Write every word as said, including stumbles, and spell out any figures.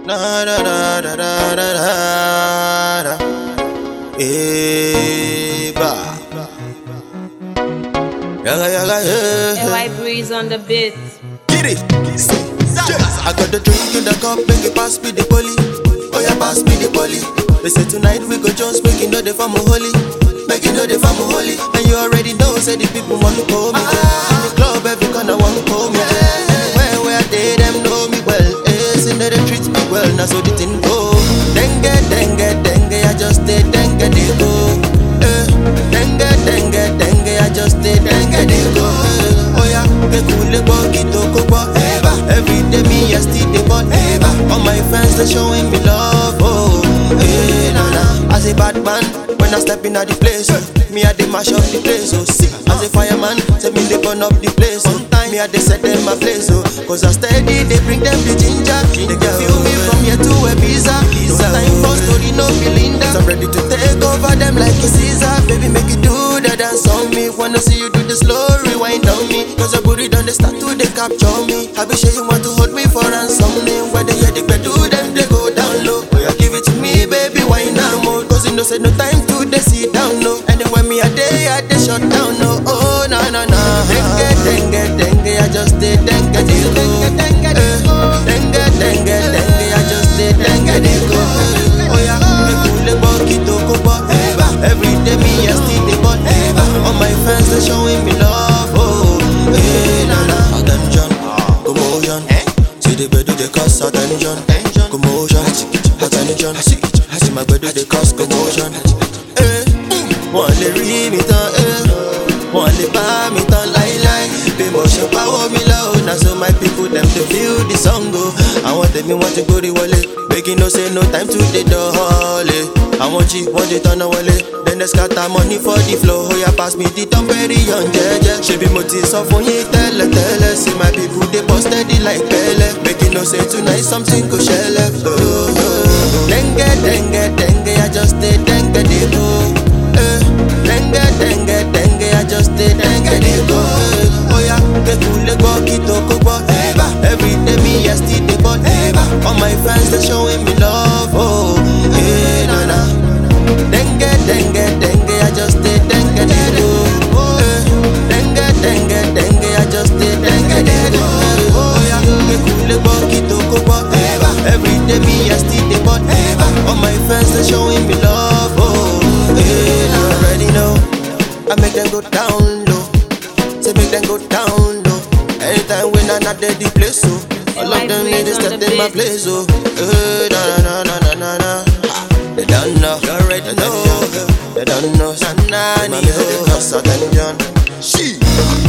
Da da da da da da da. Eba. Yaga yaga yeah. White breeze on the beat. Get it. I got the drink in the cup, make it pass me the poly. Oh yeah, pass me the poly. They say tonight we go just make it know the family holy. Make it know the family holy. And you already know, say the people want to call me. In the club, every corner want to call me. Anywhere where they them know me well. Eh, say they treat me well, now so the thing go. Dengue, dengue, dengue, I just stay dengue, they go. Eh, dengue, dengue, dengue, I just stay dengue, they go. Oh yeah, get cool, the bucket, to go, eba. Every day me, I still the ball, eba. All my friends, they showing me love, oh. Eh, nah, nah. As a bad man, when I step in at the place, me I dey mash up the place, oh. See, as a fireman, say me they burn up the place, oh. Me I dey set them my place, oh. Cause I steady, they bring them the ginger. They can feel me from here to Ibiza. No time for story, no Belinda. So I'm ready to take over them like a Caesar. Baby, make you do the dance on me. Wanna see you do the slow rewind on me. Cause your booty done, they start to they capture me. I be sure you want to hold me for ransom. Whether you they do them, they go down low. Oh, yeah, give it to me, baby, why now more? Cause you know say no time to they sit down low. And then when me a day, I they shut down no. Oh, no, no, no. Dengue, dengue, dengue, I just stay dengue, they go. Dengue, dengue, dengue, dengue, I just stay dengue, they go. Oh yeah, me cool the bucket to go but every day me I still the ball. All my friends they showing me love, oh. Hey, na na. Attention, commotion. See the bed they cause attention. Commotion, attention. See my bed they cause commotion. Hey, one they read me down, eh. One they buy me down, lie lie. They must power me loud. Now so my people them to feel the song go. I want them, me want to go the wallet. Making no say no time to the dolly. I want you, want it on the wallet. Then they scatter money for the flow. Oh yeah, pass me the very young jeje. She be motis off on you, tell her, tell her. See my people, they post steady like Pele. Making no say tonight something go shell. Oh, oh. Dengue, dengue, dengue, I just stay dengue, they go. Eh, dengue, dengue, dengue, I just stay dengue, they go. Oh yeah, get cool, the bucket, to go, every day me, I still the ball. All my fans, they showing me love, oh. Hey, na na. Dengue, dengue, dengue, I just stay dengue, they go. Eh, dengue, dengue, dengue, I just stay dengue, they go. Oh yeah, get cool, the bucket, to go, every day me, I still the ball. All my fans, they showing me love, oh. Hey, I already know. I make them go down low. Say make them go down low. Anytime when I'm not there, the place, so all of them need to step in my place, so uh, na na na na na na. They don't know, you already know. They don't know, Sanani, oh, attention. She.